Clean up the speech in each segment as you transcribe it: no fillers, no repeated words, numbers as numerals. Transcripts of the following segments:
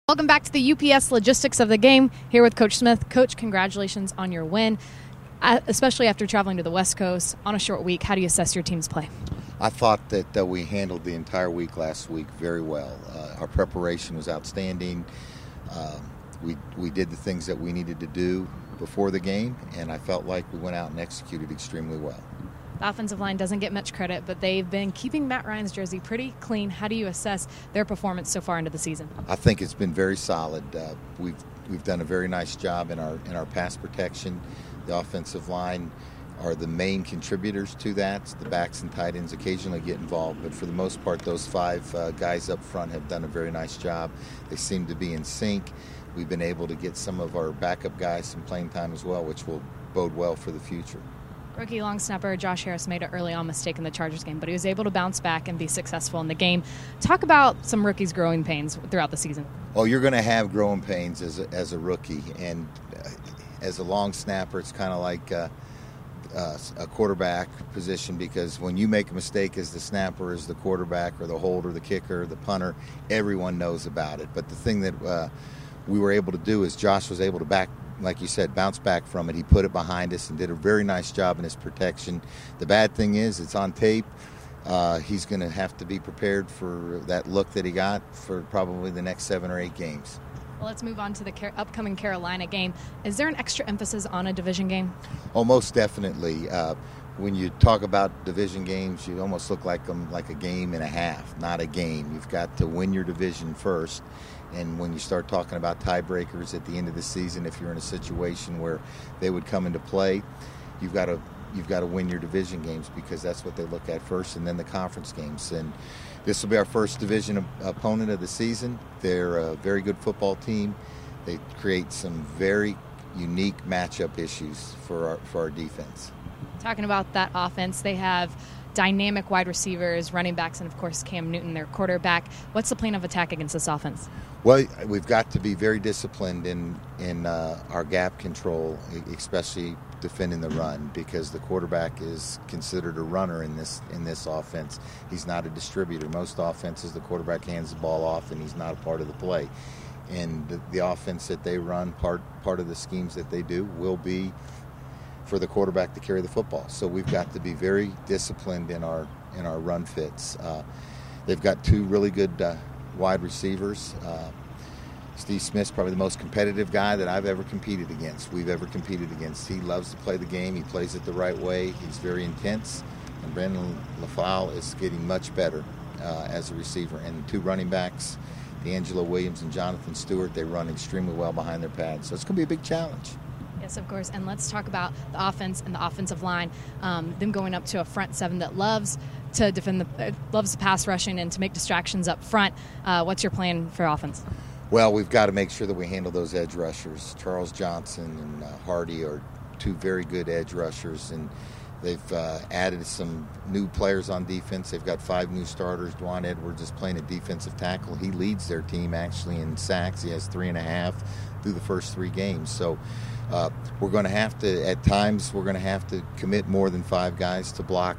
Welcome back to the UPS Logistics of the Game, here with Coach Smith. Coach, congratulations on your win, especially after traveling to the West Coast on a short week. How do you assess your team's play? I thought that we handled the entire week last week very well. Our preparation was outstanding. We did the things that we needed to do before the game, and I felt like we went out and executed extremely well. The offensive line doesn't get much credit, but they've been keeping Matt Ryan's jersey pretty clean. How do you assess their performance so far into the season? I think it's been very solid. We've done a very nice job in our pass protection. The offensive line are the main contributors to that. The backs and tight ends occasionally get involved, but for the most part, those five guys up front have done a very nice job. They seem to be in sync. We've been able to get some of our backup guys some playing time as well, which will bode well for the future. Rookie long snapper Josh Harris made an early on mistake in the Chargers game, but he was able to bounce back and be successful in the game. Talk about some rookies' growing pains throughout the season. Oh, you're going to have growing pains as a rookie, and as a long snapper, it's kind of like a quarterback position, because when you make a mistake as the snapper, as the quarterback or the holder, the kicker, the punter, everyone knows about it. But the thing that we were able to do is Josh was able to like you said, bounce back from it. He put it behind us and did a very nice job in his protection. The bad thing is it's on tape. He's going to have to be prepared for that look that he got for probably the next 7 or 8 games. Well, let's move on to the upcoming Carolina game. Is there an extra emphasis on a division game? Oh, most definitely. When you talk about division games, you almost look like them like a game and a half, not a game. You've got to win your division first. And when you start talking about tiebreakers at the end of the season, if you're in a situation where they would come into play, you've got to win your division games, because that's what they look at first, and then the conference games. And this will be our first division opponent of the season. They're a very good football team. They create some very unique matchup issues for our defense. Talking about that offense, they have dynamic wide receivers, running backs, and of course Cam Newton, their quarterback. What's the plan of attack against this offense? Well, we've got to be very disciplined in our gap control, especially defending the run, because the quarterback is considered a runner in this offense. He's not a distributor. Most offenses, the quarterback hands the ball off and he's not a part of the play. And the offense that they run, part of the schemes that they do, will be for the quarterback to carry the football. So we've got to be very disciplined in our run fits. They've got 2 really good wide receivers. Steve Smith's probably the most competitive guy that we've ever competed against. He loves to play the game. He plays it the right way. He's very intense. And Brandon LaFleur is getting much better as a receiver. And 2 running backs, D'Angelo Williams and Jonathan Stewart, they run extremely well behind their pads. So it's going to be a big challenge. Yes, of course. And let's talk about the offense and the offensive line. Them going up to a front 7 that loves to defend, loves the pass rushing and to make distractions up front. What's your plan for offense? Well, we've got to make sure that we handle those edge rushers. Charles Johnson and Hardy are 2 very good edge rushers, and they've added some new players on defense. They've got 5 new starters. Dwan Edwards is playing a defensive tackle. He leads their team actually in sacks. He has 3.5 through the first 3 games. So we're going to have to, at times, commit more than 5 guys to block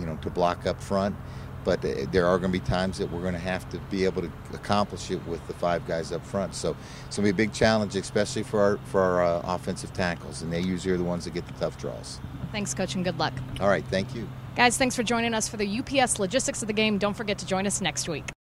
up front. But there are going to be times that we're going to have to be able to accomplish it with the 5 guys up front. So it's going to be a big challenge, especially for our offensive tackles, and they usually are the ones that get the tough draws. Thanks, Coach, and good luck. All right, thank you. Guys, thanks for joining us for the UPS Logistics of the Game. Don't forget to join us next week.